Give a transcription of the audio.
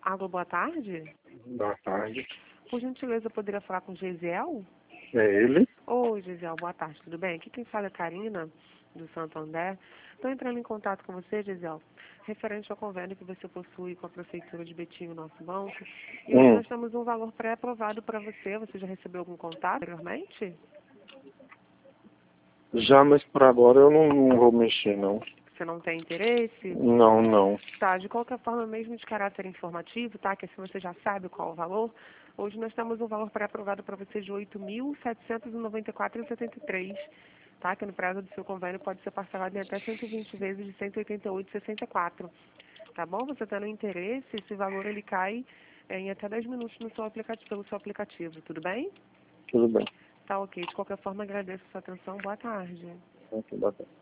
Alô, boa tarde. Boa tarde. Por gentileza, eu poderia falar com o Gesiel? É ele? Oi, Gesiel, boa tarde, tudo bem? Aqui quem fala é Karina, do Santander. Estou entrando em contato com você, Gesiel, referente ao convênio que você possui com a Prefeitura de Betim, o nosso banco. E hoje nós temos um valor pré-aprovado para você. Você já recebeu algum contato anteriormente? Já, mas por agora eu não vou mexer, não. Você não tem interesse? Não. Tá, de qualquer forma, mesmo de caráter informativo, tá? Que assim você já sabe qual o valor. Hoje nós temos um valor pré-aprovado para você de R$ 8.794,73, tá? Que no prazo do seu convênio pode ser parcelado em até 120 vezes de R$ 188,64. Tá bom? Você tendo interesse, esse valor ele cai em até 10 minutos no seu aplicativo, pelo seu aplicativo, tudo bem? Tudo bem. Tá ok. De qualquer forma, agradeço a sua atenção. Boa tarde. Ok, boa tarde.